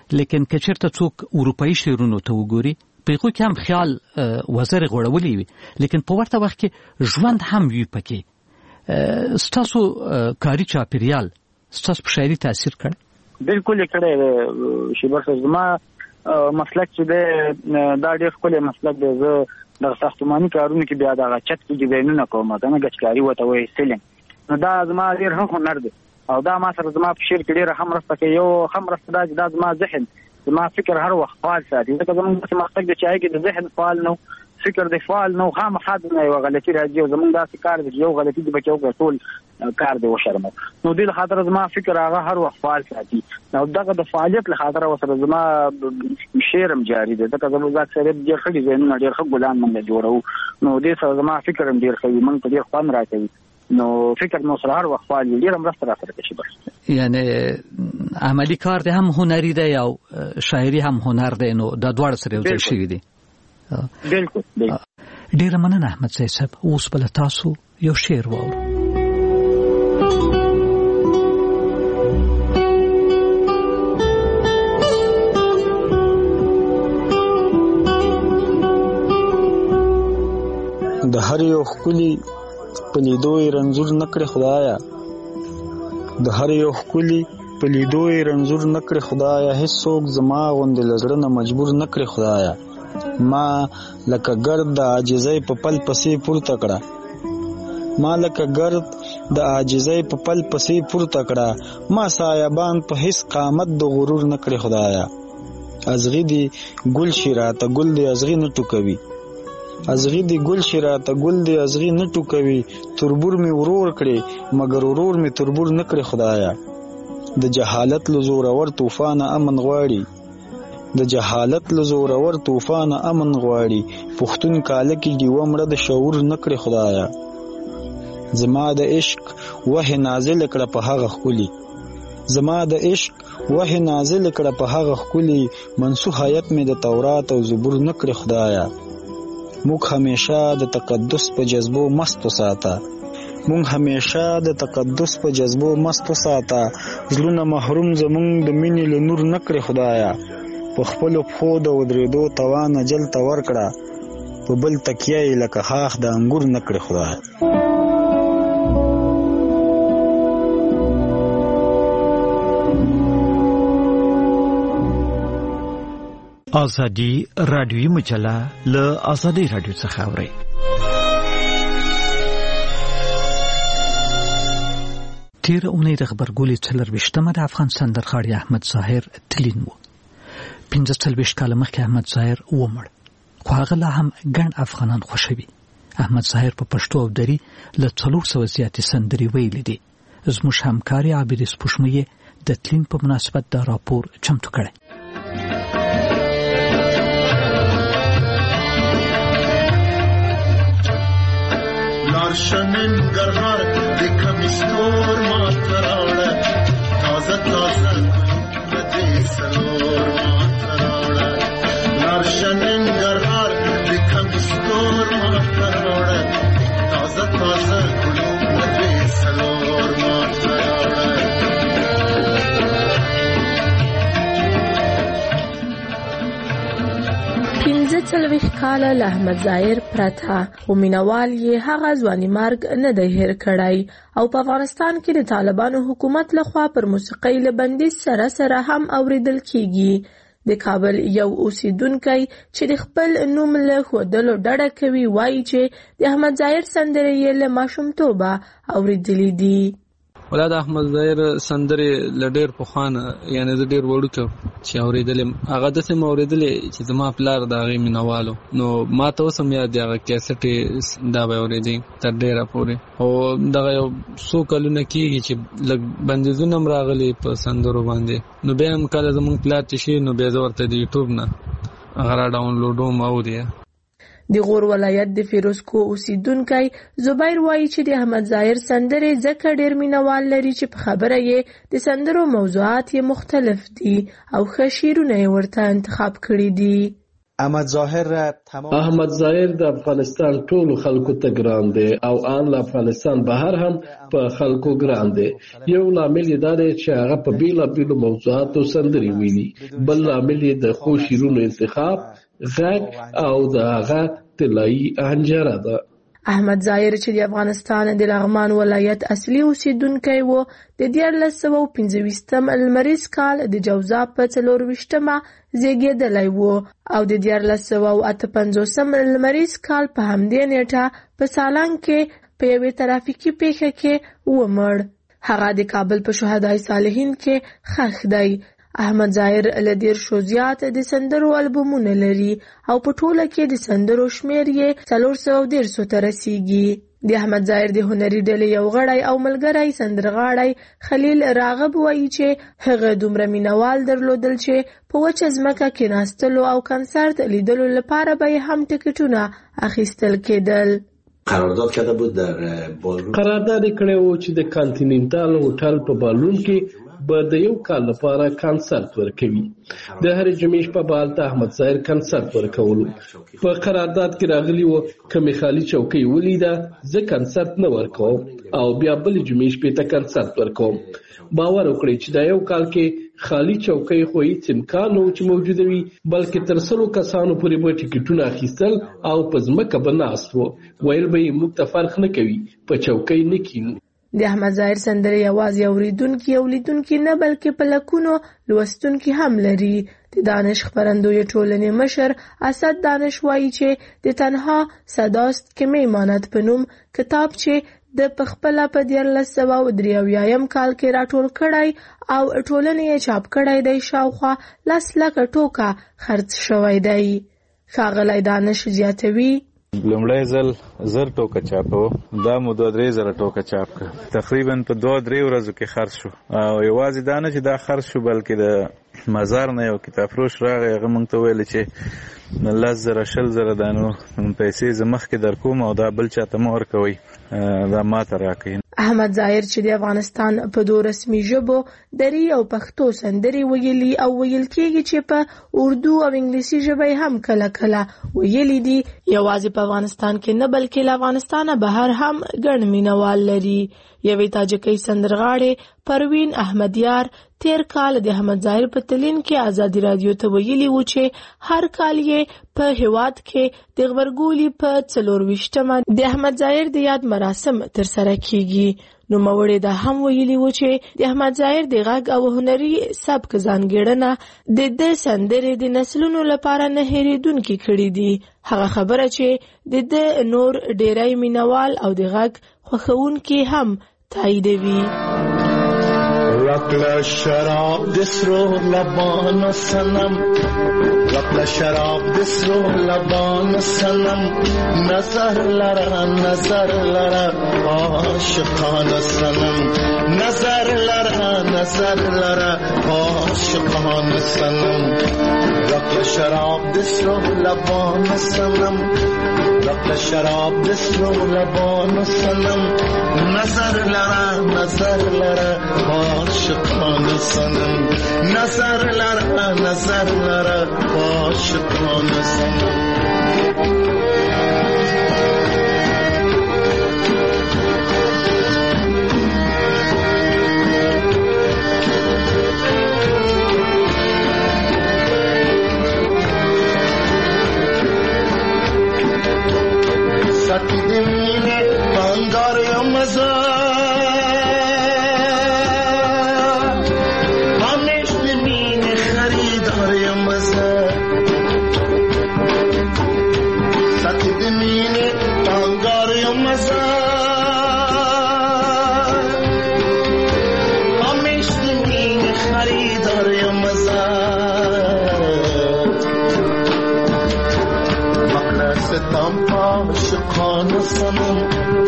لیکن که چېرته څوک اروپایي شعرونو ته وګوري په هغو کې هم خیال وزرې غوړولې وي، لیکن په ورته وخت کې ژوند هم وي پکې. ستاسو کاري چاپېریال ستاسو په شاعري تاثیر کړی؟ بالکل یې کړی شیبر صاحب. زما مسلک چې دی دا ډېر ښکلی مسلک دی. زه د ساختماني کارونو کې بیا دغه چت کې ډیزاینونه کوم، که نه ګچکاري ورته وایي سیلینګ، نو دا زما ډېر ښه هنر دی او دا ما سره زما په شعر کې ډېره ښه مرسته کوي. یو ښه مرسته دا چې دا زما ذهن زما فکر هر وخت فعال ساتي، ځکه زمونږ داسې مسلک دی چې هغې کې د ذهن فعال نه فکر دی فعال نه، خامخا نه یوه غلطي راځي او زمونږ داسې کار دی چې یو غلطي دې پکې وکړه ټول کار دی وشرمو. نو دې له خاطره زما فکر هغه هر وخت فعال ساتي او دغه د فعالیت له خاطره ورسره زما شعر هم جاري دی، ځکه زموږ اکثریت ډېر ښه ډیزاینونه ډېر ښه ګلان موږ جوړوو، نو دې سره زما فکر هم ډېر ښه وي، موږ ته ډېر خوند راکوي، نو فکر مو سره هر وخت فعال وي، ډېره مرسته راسره کوي. بس یعنې عملي کار دی هم هنري دی او شاعري هم هنر دی، نو دا دواړه سره یو ځای شوي دي. بالکل. ډېره مننه احمدزی صاحب. اوس به له تاسو یو شعر واورو. د هر یو ښکلي په لیدو یې رنځور نه کړې خدایه، د هر یو ښکلي په لیدو یې رنځور نه کړې خدایه، هېڅوک زما غوندې له زړه نه مجبور نه کړې خدایه. ما لکه ګرد د عاجزۍ په پل پسې پورته کړه، ما لکه ګرد د عاجزۍ په پل پسې پورته کړه، ما سایبان په هیڅ قامت د غرور نه کړې خدایه. ازغي دی ګل شي راته ګل دی ازغي نه ټوکوي، ازغي دی ګل شي راته ګل دی ازغي نه ټوکوي، تربور می ورور کړي مگر ورور می تربور نه کړي خدایه. د جهالت له زورور طوفان امن غواړي، د جهالت له زورور طوفان امن غواړي، پښتون کاله کې ډیوه مړه د شعور نه کړي خدایه. زما د عشق وحی نازل کړه په هغه ښکلي، زما د عشق وحی نازل کړه په هغه ښکلي، منسوخیت مې د تورات او زبور نه کړي خدایه. موږ همیشه د تقدس په جذبو مست وساته، موږ همیشه د تقدس په جذبو مست وساته، زړونه محروم زموږ د مینې له نور نه کړې خدایه. په خپلو پښو د ودرېدو توان اجل ته ورکړه، په بل تکیه یې لکه خاخ د انګور نه کړې خدایه. آزادی رادیویی مجله له آزادی رادیو څخه اورئ. تیر اونۍ د غبرګولي څلرویشتمه د افغان سندرغاړي احمد ظاهر تلین و. پنځه څلوېښت کاله مخکې احمد ظاهر ومړ، خو هغه لا هم ګڼ افغانان خوښوي. احمد ظاهر په پښتو او دري له څلور سوه زیاتې سندرې ویلې دي. زموږ همکارې عابدې سپوږمۍ د تلین په مناسبت دا راپور چمتو کړی. شننگرهار دکم استور ماتراړه تازه تازه دې سلور ماتراړه لار شننگرهار دکم استور ماتراړه تازه تازه دې سلور ماتراړه. پنځه څلوېښت کاله له احمد ظاهر پرته خو مینوال یې هغه ځواني مرګ نه دی هېر کړی او په افغانستان کې د طالبانو حکومت لخوا پر موسیقۍ له بندیز سره سره هم اوریدل کیږي. د کابل یو اوسیدونکی چې د خپل نوم له ښودلو ډډه کوي وایي چې د احمد ظاهر سندرې یې له ماشومتوبه اوریدلې دي. ولا د احمد ظاهر سندرې له ډېر پخوانه، یعنې زه ډېر وړوکی چې اورېدلې، هغه داسې مې اورېدلې چې زما پلار د هغې مینهوال و، نو ما ته اوس هم یاد دی هغه کیسټ یې دا به یې اورېدی تر ډېره پورې. او دغه یو څو کلونه کېږي چې لږ بندیزونه هم راغلي په سندرو باندې، نو بیا هم کله زموږ پلار چې شي نو بیا زه ورته د یوټیوب نه هغه را ډاونلوډوم اوري. د غور ولایت د فیروزکو اوسیدونکی زبیر وایي چې د احمد ظاهر سندرې ځکه ډېر مینوال لري چې په خبره یې د سندرو موضوعات یې مختلف دي او ښه شعرونه یې ورته انتخاب کړي دي. احمد ظاهر تمام احمد ظاهر د افغانستان ټولو خلکو ته ګران دی او ان له افغانستان بهر هم په خلکو ګران دی. یو لامل یې دا دی چې هغه په بیلابیلو موضوعاتو سندرې ویلي، بل لامل یې د ښو شعرونو انتخاب، غږ او د هغه طلایي آهنجره ده. احمد ظاهر چې د افغانستان د لغمان ولایت اصلي اوسیدونکی و، د دیارلس سوه او پنځه ویشتم لمریز کال د جوزا په څلور ویشتمه زیږېدلی و او د دیارلس سوه او اته پنځوسم لمریز کال په همدې نیټه په سالنګ کې په یوې ترافیکي پیښه کې ومړ. هغه د کابل په شهدای صالحین کې ښخ دی. احمد ظاهر له دیرشو زیات د سندرو البومونه لري او په ټوله کې د سندرو شمېر یې څلور سوه دیرشو ته رسیږي. د احمد ظاهر د هنري ډلې یو غړی او ملګری سندرغاړی خلیل راغب وایي چې هغه دومره مینوال درلودل چې په وچه ځمکه کېناستلو او کنسرت لیدلو لپاره به یې هم ټکټونه اخیستل کېدل. قرارداد کرده بود در بالون قرارداد کړی و چې د کانټیننټال هوټل په بالون کې به د یو کال لپاره کانسرت ورکوي. د هرې جمعې شپه به هلته احمد ظاهر کانسرت ورکولو. په قرارداد کې راغلي وو که مې خالي چوکۍ ولیده زه کانسرت نه ورکوم او بیا بلې جمعې شپې ته کانسرت ورکوم. باور وکړئ چې دا یو کال کې خالي چوکۍ خو هیڅ امکان نه و چې موجوده وي، بلکې تر سلو کسانو پورې به ټکټونه اخیستل او په ځمکه به ناست وو. ویل به یې موږ ته فرق نه کوي، په چوکۍ نه کینو. د احمد ظاهر سندرې یوازې اوریدونکي او لیدونکي نه بلکې په لکونو لوستونکي هم لري. د دانش خپرندوی ټولنې مشر اسد دانش وایي چې د تنها صداست که میماند په نوم کتاب چې د پخپله په دیارلس سوه او درې اویایم کال کې راټول کړی او ټولنې یې چاپ کړی دی شاوخوا لس لکه ټوکه خرڅ شوی دی. ښاغلی دانش زیاتوي لومړی ځل زر ټوکه چاپو، دا مو دوه درې زره ټوکه چاپ کړه، تقریبا په دوه درې ورځو کې خرڅ شو. او یوازې دا نه چې دا خرڅ شو بلکې د مزار نه یو کتاب فروش راغی، هغه موږ ته ویل چې لس زره شل زره دا نو پیسې زه مخکې در کوم او دا بل چاته مه ورکوئ، دا ماته راکوئ. احمد ظاهر چې د افغانستان په دوه رسمي ژبو دری او پښتو سندرې ویلي او ویل کېږي چې په اردو او انګلیسي ژبه هم کله کله ویلي دي. یوازې په افغانستان کې نه بلکې له افغانستانه بهر هم ګڼ مینوال لري. یوې تاجکۍ سندرغاړې پروین احمدیار تیر کال د احمد ظاهر په تلین کې ازادي رادیو ته ویلي و چې هر کال یې په هیواد کې د غبرګولي په څلور ویشتمه د احمد ظاهر د یاد مراسم ترسره کیږي. نو موړې دا هم ویلي و چې د احمد ظاهر د غږ او هنري سبک ځانګړنه د د سندرې د نسلونو لپاره نه هېرېدونکې کړي دي. هغه خبره چې د د نور ډیری مینوال او د غږ خوښونکي هم تاییدوي. رقل شراب دسرو لبان سنم، رقل شراب دسرو لبان سنم، نظر لرا نظر لرا عاشقان سنم، نظر لرا نظر لرا عاشقان سنم. رقل شراب دسرو لبان سنم، رقل شراب دسرو لبان سنم، نظر لرا نظر لرا عاشقان سنم، نظر لرا نظر لرا عاشقان سنم. ساتی دمینه بانگار یا مزا همیش دمینه خریدار یا مزا، ساتی دمینه بانگار یا مزا همیش دمینه خریدار یا مزا. مقلستم عاشقان سنم،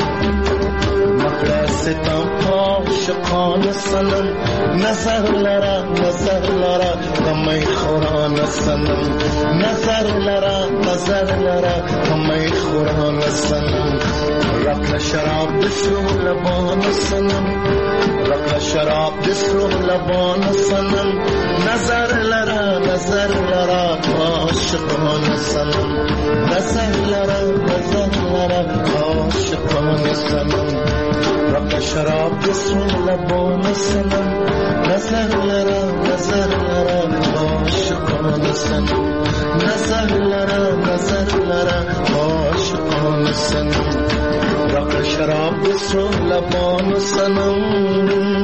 مقلستم عاشقان سنم، نظر لرا نظر لرا همی خوران سنم، نظر لرا نظر لرا همی خوران سنم. رقل شراب دسرو لبان سنم، رقل شراب دسرو لبان سنم، نظر لرا نظر لرا عاشقان عاشقان سنم نظر لرم نظر لرم عاشقان سنم رق شراب بسر لبان سنم نظر لرم نظر لرم عاشقان سنم نظر لرم نظر لرم عاشقان سنم رق شراب بسر لبان سنم.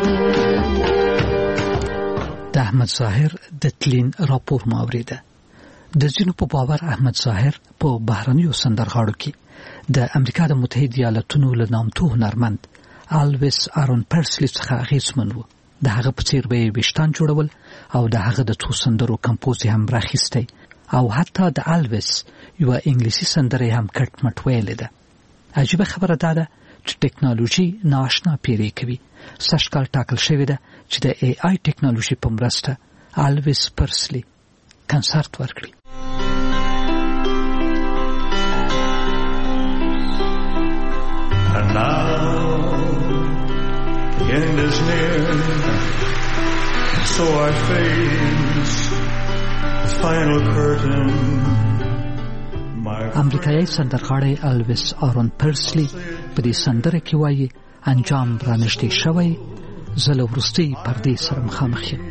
د احمد ظاهر د تلین راپور ما اوریده. د ځینو په باور احمد ظاهر په بهرنیو سندرغاړو کې د امریکا د متحده ایالاتونو له نامتو هنرمند الویس آرون پرسلی څخه اغیزمن و. د هغه په څیر به ویشتان جوړول او د هغه د څو سندرو کمپوز هم راخیستی او حتی د الویس یو انګلیسي سندره هم کټ مټ ویلې ده. عجیبه خبره ده ده چې ټکنالوژي ناشنا پیری کوي. سږکال ټاکل شوې ده چې د ای آی ټکنالوژي په مرسته الویس پرسلی کنسرت ورکړي. And now the end is near, so I face the final curtain. امریکایي سندرغاړی الویس آرون پرسلی په دې سندره کې وایي انجام را نږدې شوی، زه له وروستۍ پردې سره مخامخ یم.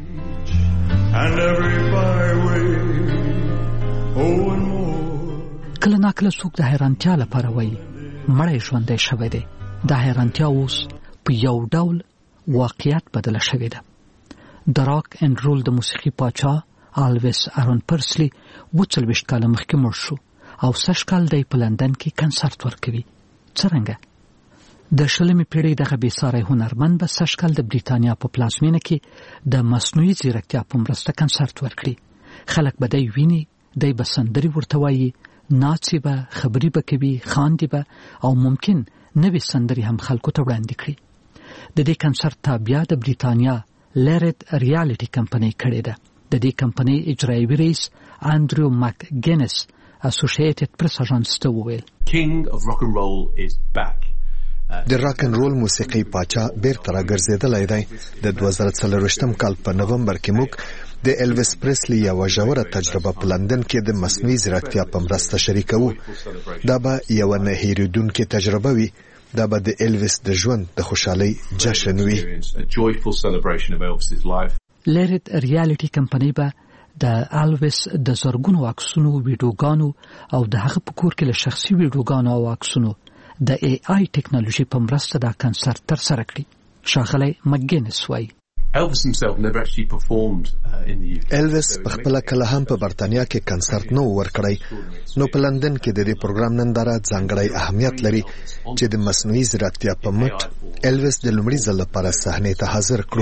کله ناکله څوک د حیرانتیا لپاره وایي مړی ژوندی شوی دی. دا حیرانتیا اوس په یو ډول واقعیت بدله شوې ده. د راک اینډ رول د موسیقي پاچا الویس آرون پرسلی اووه څلوېښت کاله مخکې مړ شو او سږ کال دی په لندن کې کنسرت ورکوي. څرنګه؟ د شلمې پیړۍ دغه بېساری هنرمند به سږ کال د بریتانیا په پلازمینه کې د مصنوعي ځیرکتیا په مرسته کنسرت ورکړي. خلک به دی ویني، دی به سندرې ورته وایي، ناڅي به، خبرې به کوي، خاندي به او ممکن نوې سندرې هم خلکو ته وړاندې کړي. د دې کنسرت تابعه د بریتانیا لرد ریالټي کمپنۍ کړې ده. د دې کمپنۍ اجرایوي رئیس انډریو مک ګینس اسوسییټډ پریس اژانس ته وویل د راک ان رول موسیقي پاچا بیرته راګرځېدلی دی. د دوه زره څلوېښتم کال په نومبر کې موږ د الویس پریسلی یوه ژوره تجربه په لندن کې د مصنوعي ځیرکتیا په مرسته شریکوو. دا به یوه نه هېرېدونکې تجربه وي. دا به د الویس د ژوند د خوشحالۍ جشن وي. لرد ریالټي کمپنۍ به د الویس د زرګونو عکسونو، ویډیوګانو او د هغه په کور کې له شخصي ویډیوګانو او عکسونو د ای آی ټکنالوژي په مرسته دا کنسرت ترسره کړي. ښاغلی مکګینس وایي الویس په خپله کله هم په برتانیا کې کنسرت نه و ورکړی، نو په لندن کې د دې پروګرام ننداره ځانګړی اهمیت لري چې د مصنوعي ځیرکتیا په مټ الویس د لومړي ځل لپاره صحنې ته حاضر کړو.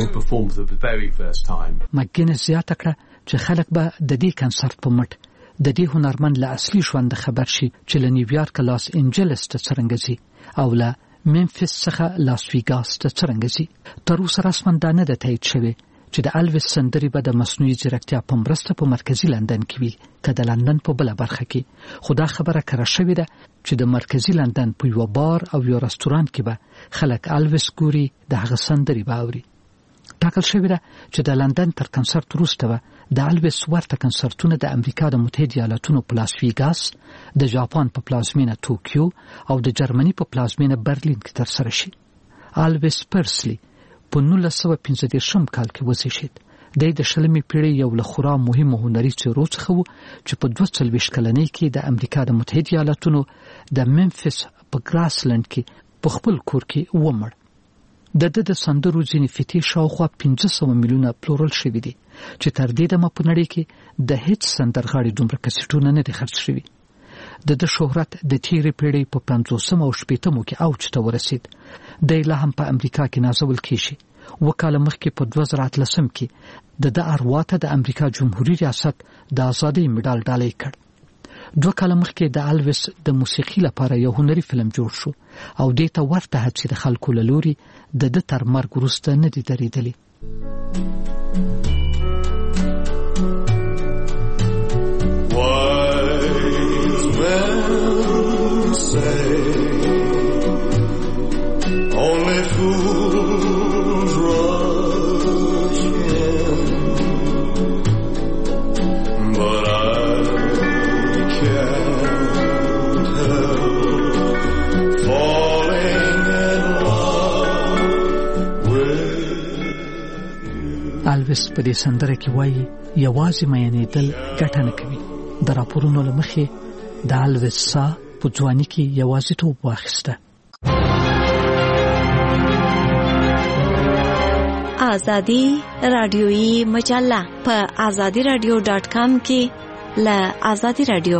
مکګینس زیاته کړه چې خلک به د دې کنسرت په مټ د دې هنرمند له اصلي ژوند خبر شي چې له نیویارک لاس انجلس ته څرنګه ځي او له ممفیس څخه لاس ویګاس ته څرنګه ځي. تر اوسه رسما دا نه ده تایید شوې چې د الویس سندرې به د مصنوعي ځیرکتیا په مرسته په مرکزي لندن کې وي که د لندن په بله برخه کې. خو دا خبره کره شوې ده چې د مرکزي لندن په یوه بار او یو رستورانت کې به خلک الویس ګوري، د هغه سندرې به اوري. ټاکل شوې ده چې د لندن تر کنسرت وروسته به د الویس ورته کنسرتونه د امریکا د متحده ایالاتونو په لاس ویګاس، د جاپان په پلازمینه توکیو او د جرمني په پلازمینه برلین کې ترسره شي. الویس پرسلی په نولس سوه پنځه دېرشم کال کې وزیږید. دی د شلمې پیړۍ یو له خورا مهمو هنري څېرو څخه و چې په دوه څلوېښت کلنۍ کې د امریکا د متحده ایالاتونو د ممفیس په ګراسلند کې په خپل کور کې ومړ. د ده د سندرو ځینې فتې شاوخوا پنځه سوه میلیونه پلورل شوي دي چې تر دې دمه په نړۍ کې د هیڅ سندرغاړي دومره کسیټونه نه دي خرڅ شوي. د ده شهرت د تېرې پیړۍ په پنځوسم او شپېتمو کې اوج ته ورسید. دی لا هم په امریکا کې نازول کېږي. اووه کاله مخکې په دوه زره اتلسم کې د ده اروا ته د امریکا جمهوري ریاست د ازادۍ مډال ډالۍ کړ. دوه کاله مخکې د الویس د موسیقي لپاره یو هنري فلم جوړ شو او دې ته ورته هڅې د خلکو له لوري د ده تر مرګ وروسته نه دي درېدلې. Wise men say only fools rush in, but I په دې سندره کې وایي یوازې مینېدل ګټه نه کوي. د راپورونو له مخې د الویس سا په ځواني کې یوازیتوب واخیسته. آزادی رادیویی مجله په آزادی رادیو ډاټ کام کې له آزادی رادیو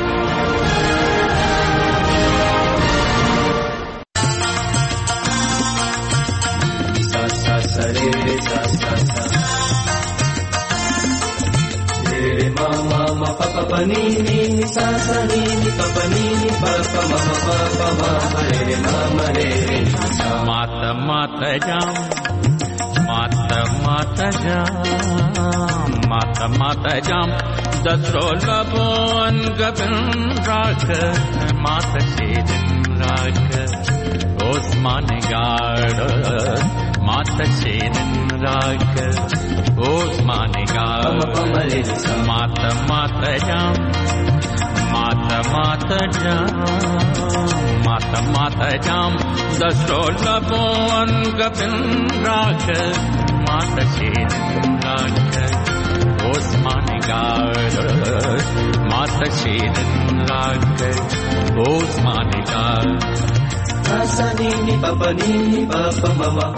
माता माता जाम माता माता जाम माता माता जाम दसरो लबोन गबन राख माता शेदन राख ओस्मान गाड़ माता शेदन राख ओस्मान गाड़ माता माता जाम माता माता जाम माता माता जाम दसरो लबोन गबन राख माता शेदन राख ओस्मान गाड़ माता शेदन राख ओस्मान गाड़ Sani ni papa ni ni papa mama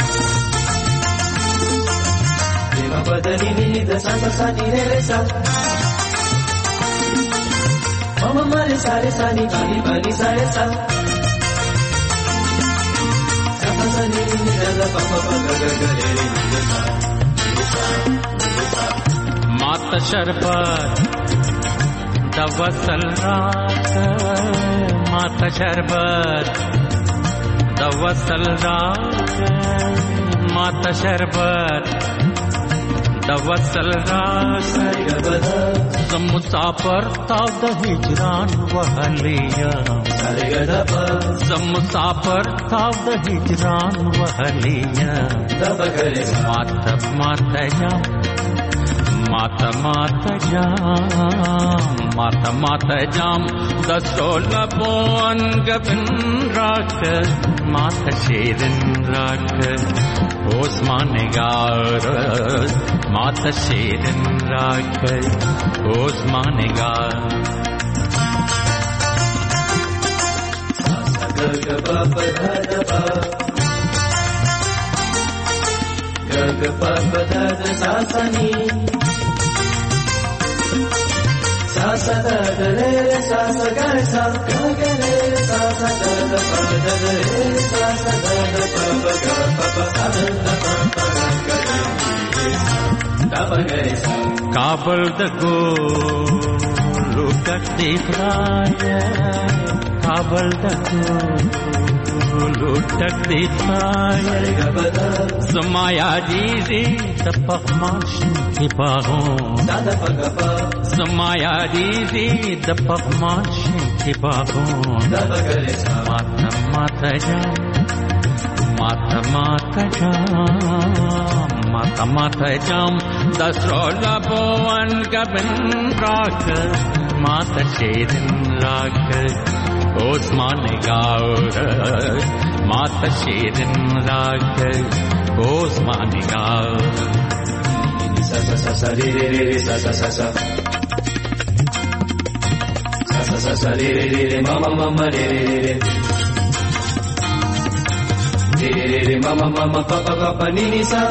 ni papa da ni ni da sa sa ni re re sa mama mare sa re sa ni pa ni pa ni sa re sa sa pa sa ni ni da da pa pa pa ga ga ga re re ni sa माता शरबत दवसल रात माता शरबत दवसल रात माता शरबत दवसल रात मुसाफर ताब हिजरान वहलिया मुसाफर ताब हिजरान वहलिया माता माता जाम माता माता जाम माता माता जाम दसो लबोन गबन राख माता शेदन राख ओस्मान गाड़ माता शेदन राख ओस्मान गाड़ गग पप धद सासनी sa sa da da re re sa sa ga sa ga ga re re sa sa da da pa da da re re sa sa da da pa pa ga pa pa sa da da pa pa ga ga re da pa ga re sa Kabul द गोलू टकती फ्राया काबल द गोलू टकती फ्राया समाया दीदी तपमाश किपाहो समाया दीदी तपमाश किपाहो माता माता जाम माता माता जाम माता माता जाम दसरो लबोन गबन राख माता शेदन राख ओस्मान गाड़ माता शेदन राख ओस्मान गाड़ sa sa sa sa re re re re sa sa sa sa sa sa sa sa re re re re mama mama re re re re re re re mama mama papa papa ni ni sa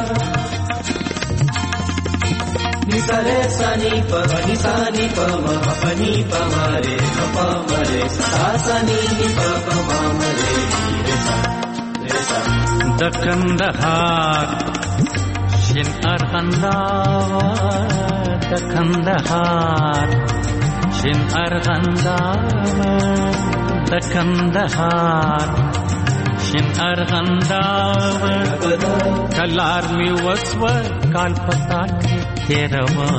ni sa re sa ni pa ni sa ni pa ma pa ni pa ma re pa ma re sa sa ni ni pa pa ma ma re re sa re sa दकंदहार शिन अरगंदार दकंदहार शिन अरगंदार दकंदहार शिन अरगंदार कलार में वस्व काल पता के रवा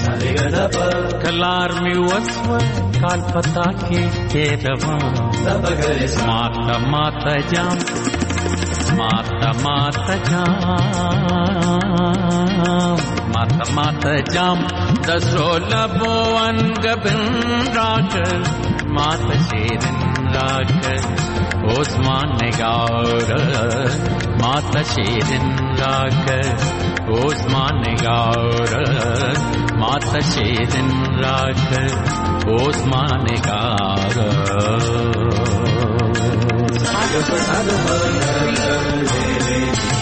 कलार में वस्व काल पता के रवा माता माता जाम माता माता जाम माता माता जाम दसरो लबोन गबन राख माता शेदन राख ओस्मान गाड़ माता शेदन राख ओस्माने गार मात शेरन राख ओस्माने गार Sada